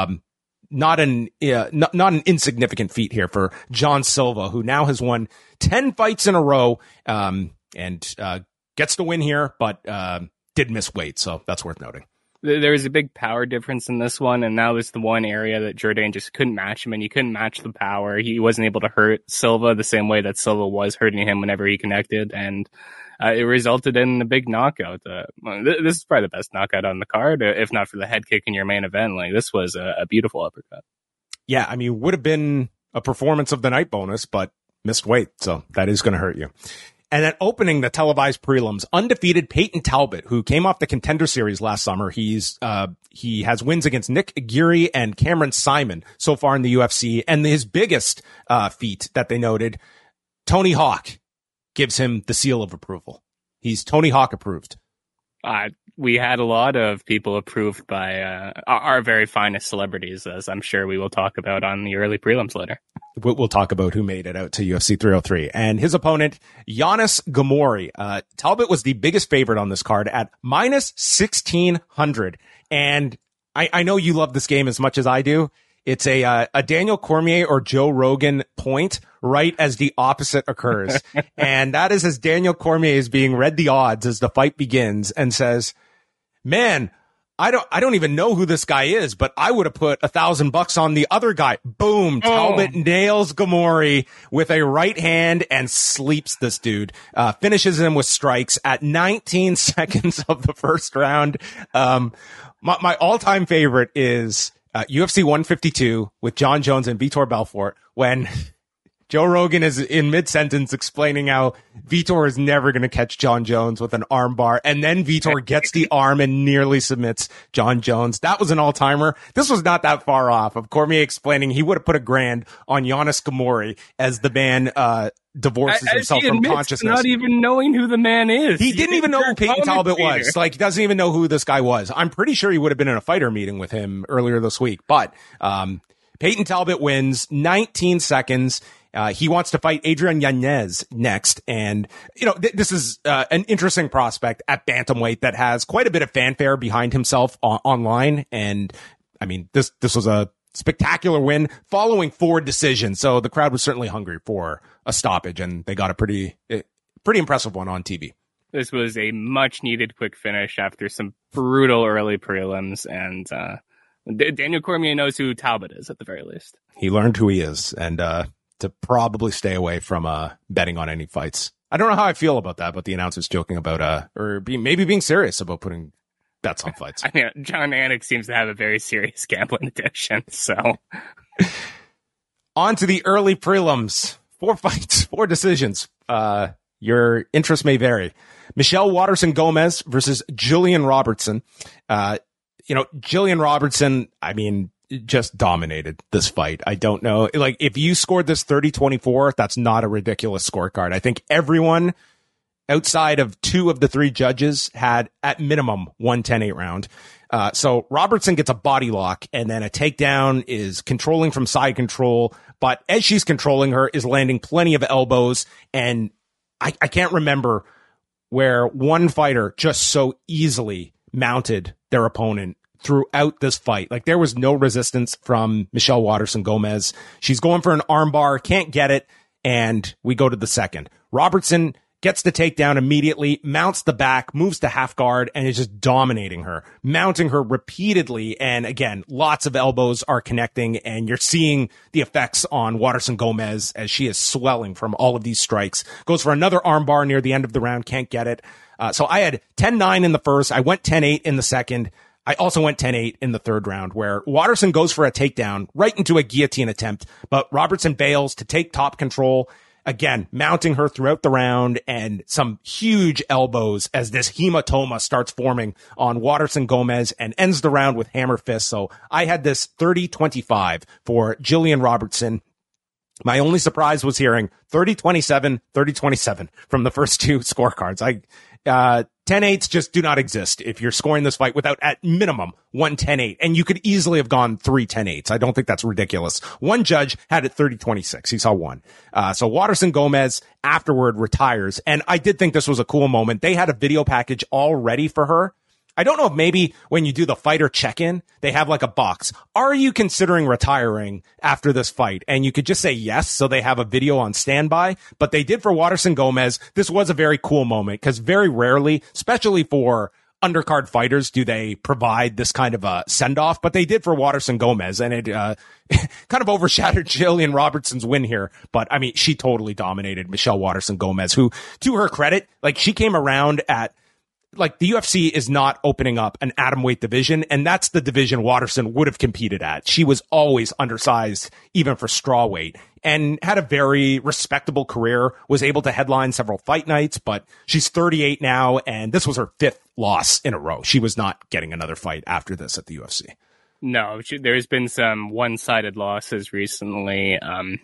[SPEAKER 2] not an insignificant feat here for John Silva, who now has won 10 fights in a row, and gets the win here, but, did miss weight, so that's worth noting.
[SPEAKER 3] There was a big power difference in this one, and that was the one area that Jourdain just couldn't match him, and he couldn't match the power. He wasn't able to hurt Silva the same way that Silva was hurting him whenever he connected, and it resulted in a big knockout. This is probably the best knockout on the card, if not for the head kick in your main event. Like, this was a beautiful uppercut. Yeah,
[SPEAKER 2] I mean, would have been a performance of the night bonus, but missed weight, so that is going to hurt you. And then opening the televised prelims, undefeated Peyton Talbot, who came off the Contender Series last summer. He has wins against Nick Aguirre and Cameron Simon so far in the UFC. And his biggest feat that they noted, Tony Hawk gives him the seal of approval. He's Tony Hawk approved.
[SPEAKER 3] we had a lot of people approved by our very finest celebrities, as I'm sure we will talk about on the early prelims later.
[SPEAKER 2] We'll talk about who made it out to UFC 303. And his opponent, Giannis Gamori. Talbot was the biggest favorite on this card at minus 1,600. And I know you love this game as much as I do. It's a Daniel Cormier or Joe Rogan point right as the opposite occurs. And that is as Daniel Cormier is being read the odds as the fight begins and says, man, I don't even know who this guy is, but I would have put $1,000 on the other guy. Boom. Talbot nails Gamori with a right hand and sleeps this dude. Finishes him with strikes at 19 seconds of the first round. My all-time favorite is UFC 152 with John Jones and Vitor Belfort when Joe Rogan is in mid-sentence explaining how Vitor is never going to catch John Jones with an arm bar, and then Vitor gets the arm and nearly submits John Jones. That was an all-timer. This was not that far off of Cormier explaining he would have put $1,000 on Giannis Gamori as the man divorces himself from consciousness.
[SPEAKER 3] Not even knowing who the man is.
[SPEAKER 2] He didn't even know who Peyton Talbot was. Like, he doesn't even know who this guy was. I'm pretty sure he would have been in a fighter meeting with him earlier this week, but Peyton Talbot wins 19 seconds. He wants to fight Adrian Yanez next. And, you know, this is an interesting prospect at bantamweight that has quite a bit of fanfare behind himself online. And I mean, this was a spectacular win following 4 decisions. So the crowd was certainly hungry for a stoppage, and they got a pretty impressive one on TV.
[SPEAKER 3] This was a much needed quick finish after some brutal early prelims. And Daniel Cormier knows who Talbot is at the very least.
[SPEAKER 2] He learned who he is. And, to probably stay away from betting on any fights. I don't know how I feel about that, but the announcer's joking about maybe being serious about putting bets on fights.
[SPEAKER 3] I mean, John Anik seems to have a very serious gambling addiction, so.
[SPEAKER 2] On to the early prelims. 4 fights, 4 decisions. Your interest may vary. Michelle Waterson Gomez versus Jillian Robertson. Jillian Robertson, I mean, just dominated this fight. I don't know. Like, if you scored this 30-24, that's not a ridiculous scorecard. I think everyone outside of 2 of the 3 judges had at minimum 1 10-8 round. So Robertson gets a body lock, and then a takedown, is controlling from side control. But as she's controlling her, is landing plenty of elbows. And I can't remember where one fighter just so easily mounted their opponent throughout this fight. Like, there was no resistance from Michelle Waterson Gomez. She's going for an armbar, can't get it, and we go to the second. Robertson gets the takedown immediately, mounts the back, moves to half guard, and is just dominating her, mounting her repeatedly. And again, lots of elbows are connecting, and you're seeing the effects on Waterson Gomez as she is swelling from all of these strikes. Goes for another armbar near the end of the round, can't get it. So I had 10-9 in the first. I went 10-8 in the second. I also went 10-8 in the third round, where Waterson goes for a takedown right into a guillotine attempt, but Robertson bails to take top control, again, mounting her throughout the round, and some huge elbows as this hematoma starts forming on Waterson Gomez and ends the round with hammer fist. So I had this 30-25 for Jillian Robertson. My only surprise was hearing 30-27, 30-27 from the first 2 scorecards. 10-8s just do not exist if you're scoring this fight without at minimum 1 10-8. And you could easily have gone 3 10-8s. I don't think that's ridiculous. One judge had it 30-26. He saw 1. So Waterson Gomez afterward retires. And I did think this was a cool moment. They had a video package all ready for her. I don't know if maybe when you do the fighter check-in, they have like a box. Are you considering retiring after this fight? And you could just say yes, so they have a video on standby. But they did for Waterson Gomez. This was a very cool moment, because very rarely, especially for undercard fighters, do they provide this kind of a send-off. But they did for Waterson Gomez, and it kind of overshadowed Jillian Robertson's win here. But I mean, she totally dominated Michelle Waterson Gomez, who, to her credit, like, she came around at, like, the UFC is not opening up an atomweight division, and that's the division Waterson would have competed at. She was always undersized, even for strawweight, and had a very respectable career, was able to headline several fight nights, but she's 38 now, and this was her 5th loss in a row. She was not getting another fight after this at the UFC.
[SPEAKER 3] No, there's been some one-sided losses recently.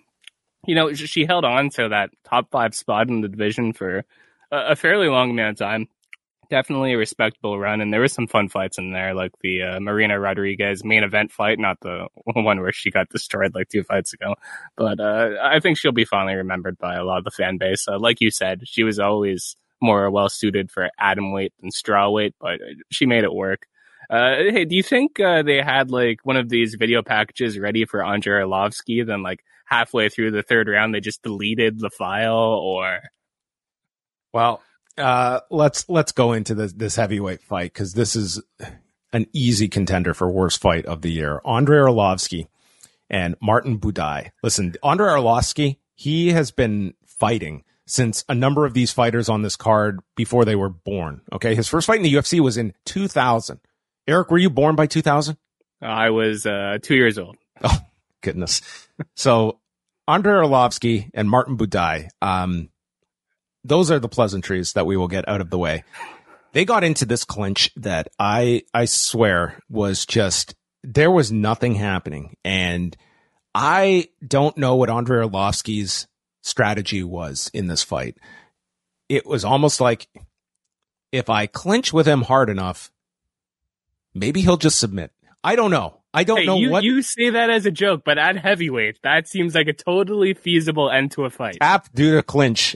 [SPEAKER 3] She held on to that top 5 spot in the division for a fairly long amount of time. Definitely a respectable run, and there was some fun fights in there, like the Marina Rodriguez main event fight, not the one where she got destroyed like 2 fights ago. But I think she'll be fondly remembered by a lot of the fan base. Like you said, she was always more well suited for atom weight than straw weight, but she made it work. Hey, do you think they had like one of these video packages ready for Andrei Arlovsky, then like halfway through the 3rd round they just deleted the file? Or
[SPEAKER 2] well, let's go into this heavyweight fight, because this is an easy contender for worst fight of the year. Andrei Arlovsky and Martin Buday. Listen, Andrei Arlovsky, he has been fighting since a number of these fighters on this card before they were born. Okay, his first fight in the UFC was in 2000. Eric, were you born by 2000?
[SPEAKER 3] I was 2 years old.
[SPEAKER 2] Oh, goodness. So Andrei Arlovsky and Martin Buday, those are the pleasantries that we will get out of the way. They got into this clinch that I swear was just, there was nothing happening. And I don't know what Andrei Arlovsky's strategy was in this fight. It was almost like, if I clinch with him hard enough, maybe he'll just submit. I don't know. I don't know what.
[SPEAKER 3] You say that as a joke, but at heavyweight, that seems like a totally feasible end to a fight.
[SPEAKER 2] Tap, do the clinch.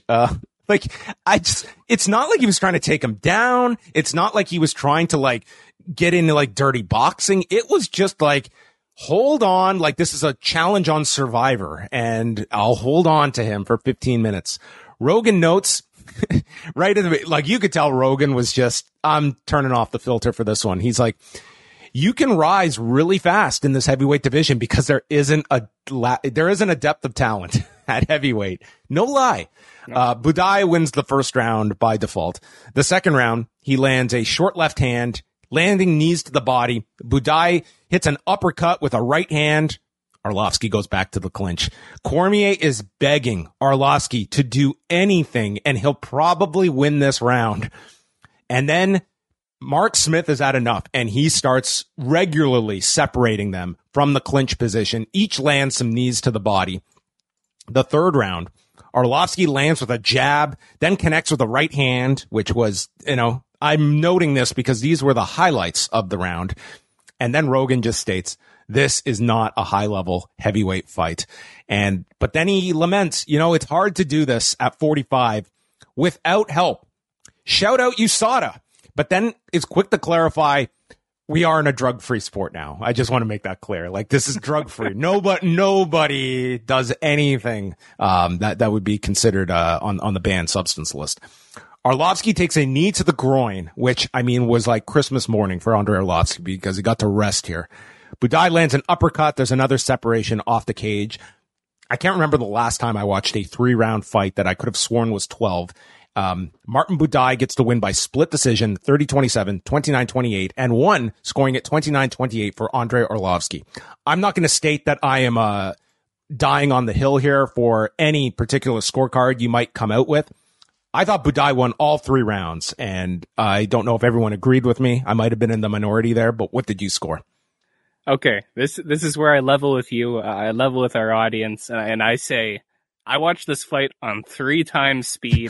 [SPEAKER 2] It's not like he was trying to take him down. It's not like he was trying to like get into like dirty boxing. It was just like, hold on, like this is a challenge on Survivor, and I'll hold on to him for 15 minutes. Rogan notes, right in the, like you could tell Rogan was just, I'm turning off the filter for this one. He's like, you can rise really fast in this heavyweight division because there isn't a depth of talent at heavyweight. No lie. Buday wins the first round by default. The second round, he lands a short left hand, landing knees to the body. Buday hits an uppercut with a right hand. Arlovsky goes back to the clinch. Cormier is begging Arlovsky to do anything, and he'll probably win this round. And then Mark Smith has had enough, and he starts regularly separating them from the clinch position. Each lands some knees to the body. The third round, Arlovsky lands with a jab, then connects with a right hand, which was, I'm noting this because these were the highlights of the round. And then Rogan just states, this is not a high-level heavyweight fight. But then he laments, it's hard to do this at 45 without help. Shout out USADA. But then is quick to clarify, we are in a drug-free sport now. I just want to make that clear. Like, this is drug-free. Nobody does anything that would be considered on the banned substance list. Arlovsky takes a knee to the groin, which, was like Christmas morning for Andrei Arlovsky because he got to rest here. Buday lands an uppercut. There's another separation off the cage. I can't remember the last time I watched a 3-round fight that I could have sworn was 12. Martin Buday gets the win by split decision, 30-27, 29-28, and one scoring at 29-28 for Andrei Arlovsky. I'm not going to state that I am dying on the hill here for any particular scorecard you might come out with. I thought Buday won all 3 rounds, and I don't know if everyone agreed with me. I might have been in the minority there, but what did you score?
[SPEAKER 3] Okay, this is where I level with you. I level with our audience, and I say I watched this fight on 3 times speed.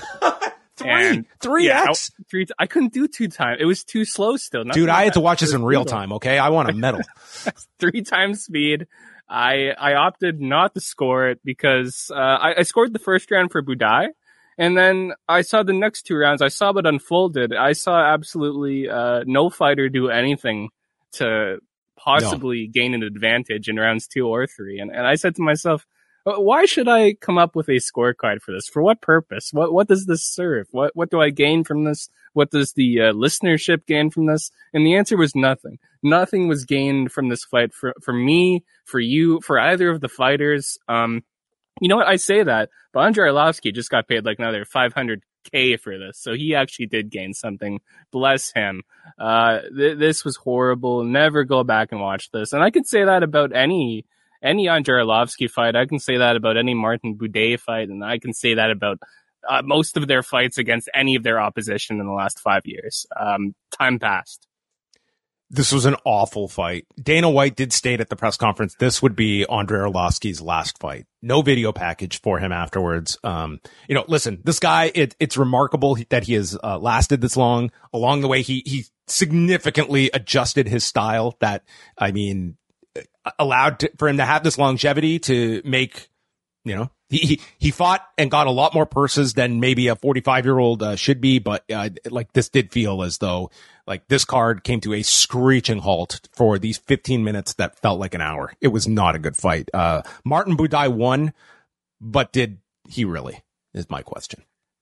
[SPEAKER 2] 3x?
[SPEAKER 3] I couldn't do 2 times. It was too slow still.
[SPEAKER 2] Dude, I had to watch this in real time, okay? I want a medal.
[SPEAKER 3] 3 times speed. I opted not to score it because I scored the first round for Buday, and then I saw the next 2 rounds. I saw what unfolded. I saw absolutely no fighter do anything to possibly gain an advantage in rounds 2 or 3. And I said to myself, why should I come up with a scorecard for this? For what purpose? What does this serve? What do I gain from this? What does the listenership gain from this? And the answer was nothing. Nothing was gained from this fight for me, for you, for either of the fighters. You know what? I say that, but Andrei Arlovsky just got paid like another $500K for this, so he actually did gain something. Bless him. This was horrible. Never go back and watch this. And I could say that about any Andrei Arlovsky fight. I can say that about any Martin Buday fight, and I can say that about most of their fights against any of their opposition in the last 5 years. Time passed.
[SPEAKER 2] This was an awful fight. Dana White did state at the press conference this would be Andrei Arlovsky's last fight. No video package for him afterwards. Listen, this guy, it's remarkable that he has lasted this long. Along the way, he significantly adjusted his style that, allowed for him to have this longevity to make, he fought and got a lot more purses than maybe a 45-year-old should be, but this did feel as though this card came to a screeching halt for these 15 minutes that felt like an hour. It was not a good fight. Martin Buday won, but did he really, is my question.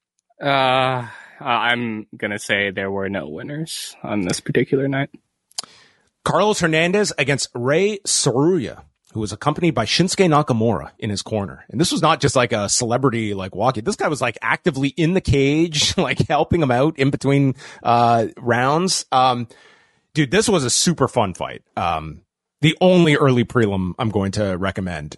[SPEAKER 3] I'm gonna say there were no winners on this particular night.
[SPEAKER 2] Carlos Hernandez against Ray Saruya, who was accompanied by Shinsuke Nakamura in his corner. And this was not just like a celebrity, walking. This guy was actively in the cage, helping him out in between, rounds. Dude, this was a super fun fight. The only early prelim I'm going to recommend.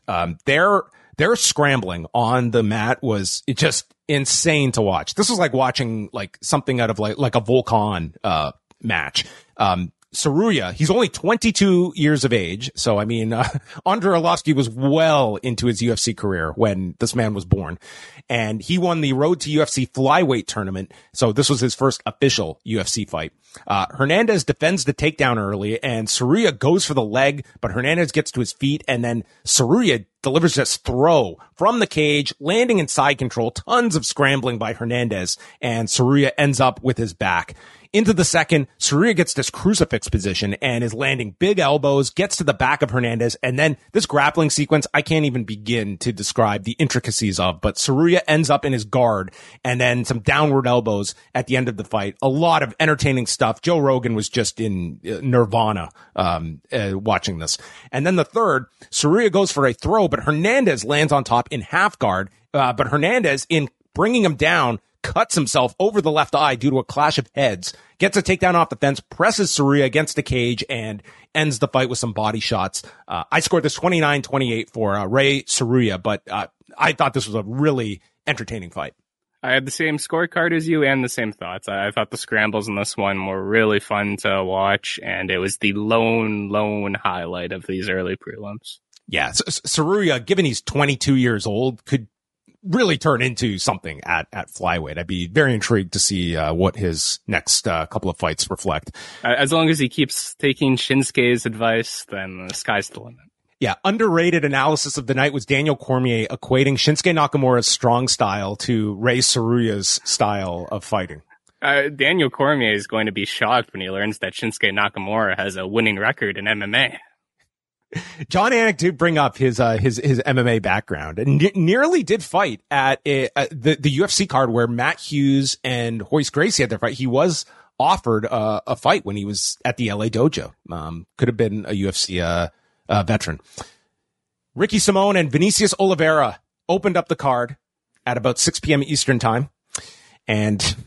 [SPEAKER 2] Their scrambling on the mat was just insane to watch. This was like watching something out of like a Volkan, match. Saruya, he's only 22 years of age. So, Andrei Arlovsky was well into his UFC career when this man was born. And he won the Road to UFC flyweight tournament. So this was his first official UFC fight. Hernandez defends the takedown early and Saruya goes for the leg, but Hernandez gets to his feet and then Saruya delivers this throw from the cage, landing in side control, tons of scrambling by Hernandez, and Saruya ends up with his back. Into the second, Saruya gets this crucifix position and is landing big elbows, gets to the back of Hernandez, and then this grappling sequence, I can't even begin to describe the intricacies of, but Saruya ends up in his guard, and then some downward elbows at the end of the fight. A lot of entertaining stuff. Joe Rogan was just in nirvana watching this. And then the third, Saruya goes for a throw, but Hernandez lands on top in half guard, but Hernandez, in bringing him down, cuts himself over the left eye due to a clash of heads, gets a takedown off the fence, presses Saruya against the cage, and ends the fight with some body shots. I scored this 29-28 for Ray Saruya, but I thought this was a really entertaining fight.
[SPEAKER 3] I had the same scorecard as you and the same thoughts. I thought the scrambles in this one were really fun to watch, and it was the lone highlight of these early prelims.
[SPEAKER 2] Yeah, Saruya, given he's 22 years old, could really turn into something at flyweight. I'd be very intrigued to see what his next couple of fights reflect.
[SPEAKER 3] As long as he keeps taking Shinsuke's advice, then the sky's the limit.
[SPEAKER 2] Yeah, underrated analysis of the night was Daniel Cormier equating Shinsuke Nakamura's strong style to Ray Saruya's style of fighting.
[SPEAKER 3] Daniel Cormier is going to be shocked when he learns that Shinsuke Nakamura has a winning record in MMA.
[SPEAKER 2] John Anik did bring up his MMA background and nearly did fight at the UFC card where Matt Hughes and Royce Gracie had their fight. He was offered a fight when he was at the LA Dojo. Could have been a UFC veteran. Ricky Simón and Vinicius Oliveira opened up the card at about 6 p.m. Eastern time. And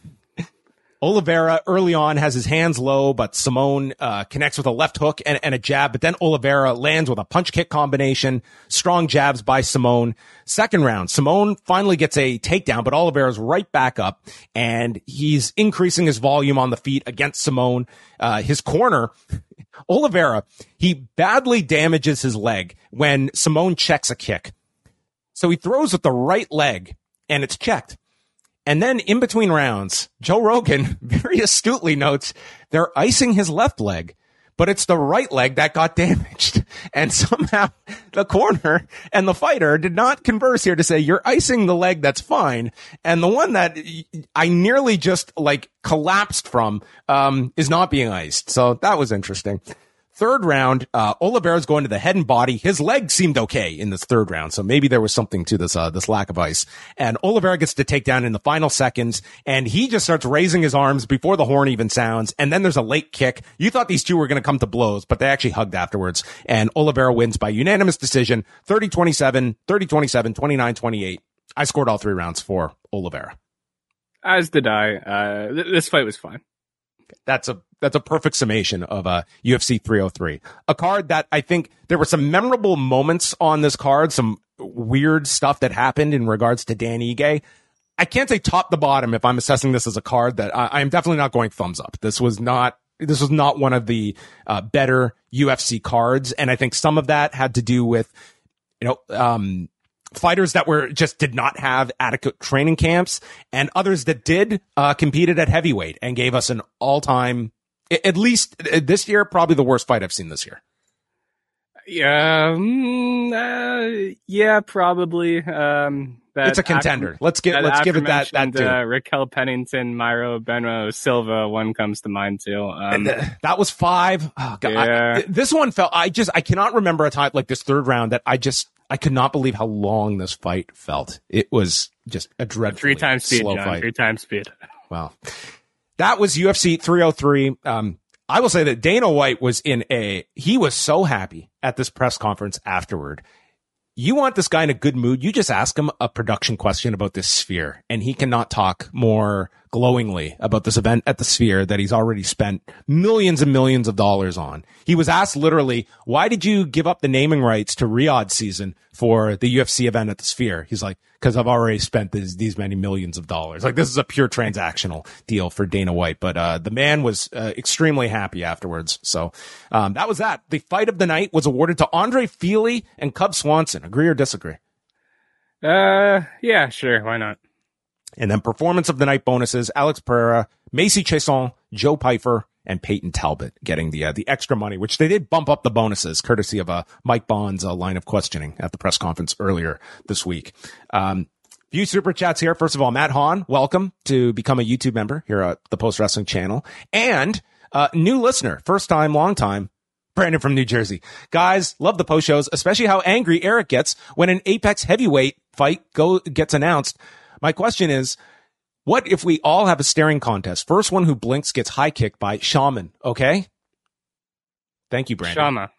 [SPEAKER 2] Oliveira early on has his hands low, but Simón connects with a left hook and a jab, but then Oliveira lands with a punch kick combination, strong jabs by Simón. Second round, Simón finally gets a takedown, but Oliveira's right back up and he's increasing his volume on the feet against Simón. His corner, Oliveira, he badly damages his leg when Simón checks a kick. So he throws with the right leg and it's checked. And then in between rounds, Joe Rogan very astutely notes they're icing his left leg, but it's the right leg that got damaged. And somehow the corner and the fighter did not converse here to say, you're icing the leg that's fine. And the one that I nearly just collapsed from is not being iced. So that was interesting. Third round, Oliveira's going to the head and body. His leg seemed okay in this third round, so maybe there was something to this lack of ice. And Oliveira gets the takedown in the final seconds, and he just starts raising his arms before the horn even sounds. And then there's a late kick. You thought these two were going to come to blows, but they actually hugged afterwards. And Oliveira wins by unanimous decision, 30-27, 30-27, 29-28. I scored all three rounds for Oliveira.
[SPEAKER 3] As did I. This fight was fun.
[SPEAKER 2] That's a perfect summation of UFC 303. A card that I think there were some memorable moments on this card, some weird stuff that happened in regards to Dan Ige. I can't say top to bottom if I'm assessing this as a card that I am definitely not going thumbs up. This was not this was not one of the better UFC cards. And I think some of that had to do with, fighters that did not have adequate training camps, and others that did competed at heavyweight and gave us an all-time, at least this year, probably the worst fight I've seen this year.
[SPEAKER 3] Yeah, probably.
[SPEAKER 2] It's a contender. Let's give it that due.
[SPEAKER 3] Raquel Pennington, Myro Beno Silva, one comes to mind too.
[SPEAKER 2] That was 5. Oh, God.
[SPEAKER 3] Yeah.
[SPEAKER 2] This one felt. I cannot remember a time like this third round that I could not believe how long this fight felt. It was just a dreadful
[SPEAKER 3] 3x speed,
[SPEAKER 2] slow
[SPEAKER 3] John,
[SPEAKER 2] fight.
[SPEAKER 3] 3x speed.
[SPEAKER 2] Wow. That was UFC 303. I will say that Dana White he was so happy at this press conference afterward. You want this guy in a good mood, you just ask him a production question about this Sphere, and he cannot talk more glowingly about this event at the Sphere that he's already spent millions and millions of dollars on. He was asked literally, why did you give up the naming rights to Riyadh season for the UFC event at the Sphere? He's like, because I've already spent these many millions of dollars. Like, this is a pure transactional deal for Dana White. But the man was extremely happy afterwards. So that was that. The fight of the night was awarded to Andre Feely and Cub Swanson. Agree or disagree?
[SPEAKER 3] Yeah, sure. Why not?
[SPEAKER 2] And then performance of the night bonuses, Alex Pereira, Macy Chiasson, Joe Pyfer, and Peyton Talbot getting the extra money, which they did bump up the bonuses courtesy of Mike Bond's line of questioning at the press conference earlier this week. Few super chats here. First of all, Matt Hahn, welcome to become a YouTube member here at the Post Wrestling channel. And new listener, first time, long time, Brandon from New Jersey. Guys, love the post shows, especially how angry Eric gets when an Apex heavyweight fight gets announced. My question is, what if we all have a staring contest? First one who blinks gets high kicked by Shaman, okay? Thank you, Brandon.
[SPEAKER 3] Shama.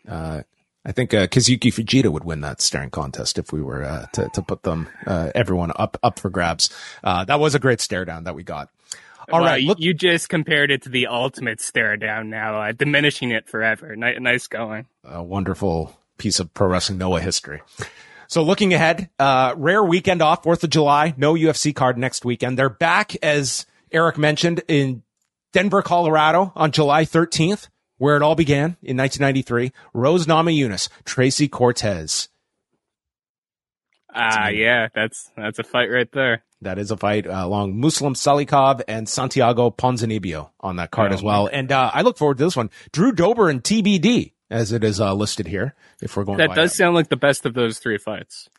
[SPEAKER 2] I think Kazuki Fujita would win that staring contest if we were to put them everyone up for grabs. That was a great stare down that we got. All right, look,
[SPEAKER 3] you just compared it to the ultimate stare down now, diminishing it forever. Nice going.
[SPEAKER 2] A wonderful piece of Pro Wrestling Noah history. So looking ahead, rare weekend off, 4th of July, no UFC card next weekend. They're back, as Eric mentioned, in Denver, Colorado on July 13th, where it all began in 1993. Rose Namajunas, Tracy Cortez.
[SPEAKER 3] Yeah, that's a fight right there.
[SPEAKER 2] That is a fight along Muslim Salikov and Santiago Ponzinibbio on that card as well. And I look forward to this one. Drew Dober and TBD, as it is listed here. If we're going,
[SPEAKER 3] that does sound like the best of those 3 fights.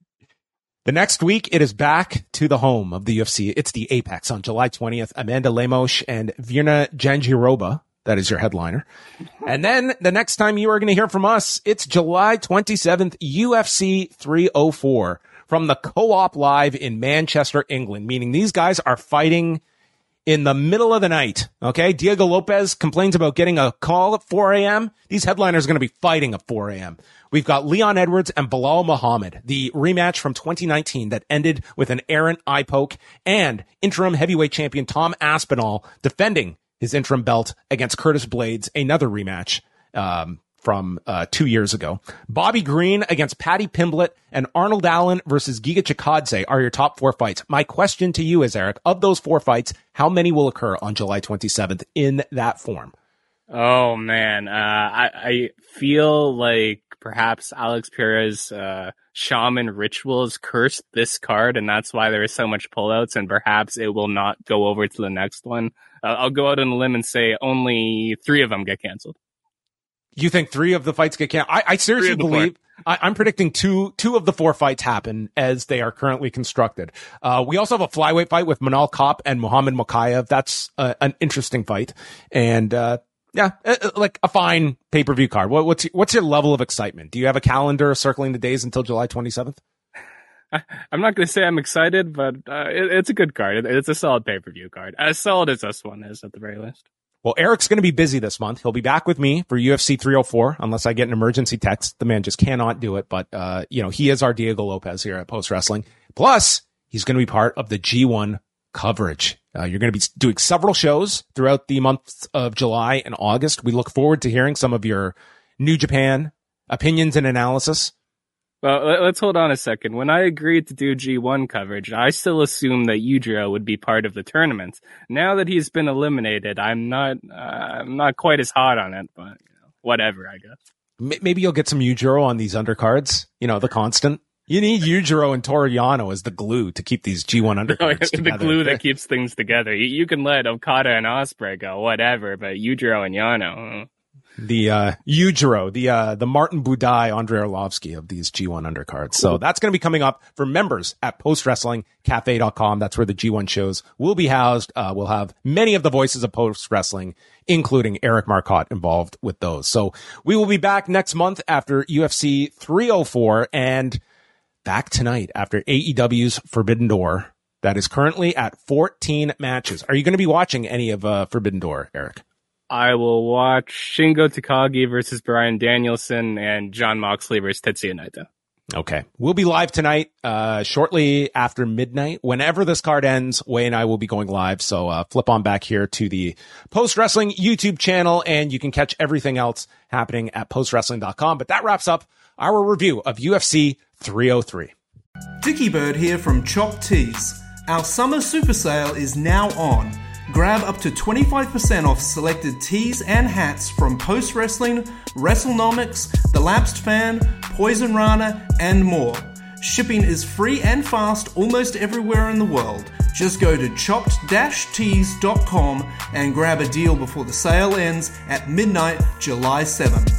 [SPEAKER 2] The next week, it is back to the home of the UFC. It's the Apex on July 20th. Amanda Lemos and Virna Jandiroba. That is your headliner. And then the next time you are going to hear from us, it's July 27th, UFC 304 from the Co-op Live in Manchester, England, meaning these guys are fighting in the middle of the night. Okay. Diego Lopez complains about getting a call at 4 a.m. These headliners are going to be fighting at 4 a.m. We've got Leon Edwards and Bilal Muhammad, the rematch from 2019 that ended with an errant eye poke, and interim heavyweight champion Tom Aspinall defending his interim belt against Curtis Blades, another rematch, from 2 years ago. Bobby Green against Paddy Pimblett and Arnold Allen versus Giga Chikadze are your top 4 fights. My question to you is, Eric, of those 4 fights, how many will occur on July 27th in that form?
[SPEAKER 3] Oh, man. I feel like perhaps Alex Perez, Shaman Rituals cursed this card, and that's why there is so much pullouts, and perhaps it will not go over to the next one. I'll go out on a limb and say only 3 of them get canceled.
[SPEAKER 2] You think 3 of the fights get canceled? I seriously believe I'm predicting two of the 4 fights happen as they are currently constructed. We also have a flyweight fight with Manal Kopp and Muhammad Mokaev. That's an interesting fight. And, like a fine pay-per-view card. What's your level of excitement? Do you have a calendar circling the days until July 27th?
[SPEAKER 3] I'm not going to say I'm excited, but it's a good card. It's a solid pay-per-view card. As solid as this one is, at the very least.
[SPEAKER 2] Well, Eric's going to be busy this month. He'll be back with me for UFC 304, unless I get an emergency text. The man just cannot do it. But, he is our Diego Lopez here at Post Wrestling. Plus, he's going to be part of the G1 coverage. You're going to be doing several shows throughout the months of July and August. We look forward to hearing some of your New Japan opinions and analysis.
[SPEAKER 3] Well, let's hold on a second. When I agreed to do G1 coverage, I still assumed that Yujiro would be part of the tournament. Now that he's been eliminated, I'm not quite as hot on it, but whatever, I guess.
[SPEAKER 2] Maybe you'll get some Yujiro on these undercards. The constant. You need Yujiro and Toru Yano as the glue to keep these G1 undercards together.
[SPEAKER 3] The glue that keeps things together. You can let Okada and Ospreay go, whatever, but Yujiro and Yano.
[SPEAKER 2] The Yujiro, the Martin Budai, Andrei Arlovsky of these G1 undercards. So that's going to be coming up for members at postwrestlingcafe.com. That's where the G1 shows will be housed. We'll have many of the voices of Post Wrestling, including Eric Marcotte, involved with those. So we will be back next month after UFC 304 and back tonight after AEW's Forbidden Door. That is currently at 14 matches. Are you going to be watching any of Forbidden Door, Eric?
[SPEAKER 3] I will watch Shingo Takagi versus Bryan Danielson and Jon Moxley versus Tetsuya Naito.
[SPEAKER 2] Okay. We'll be live tonight, shortly after midnight. Whenever this card ends, Wai and I will be going live. So, flip on back here to the Post Wrestling YouTube channel and you can catch everything else happening at postwrestling.com. But that wraps up our review of UFC 303.
[SPEAKER 1] Dickie Bird here from Chop Tees. Our summer super sale is now on. Grab up to 25% off selected tees and hats from Post Wrestling, WrestleNomics, The Lapsed Fan, Poison Rana, and more. Shipping is free and fast almost everywhere in the world. Just go to chopped-tees.com and grab a deal before the sale ends at midnight, July 7th.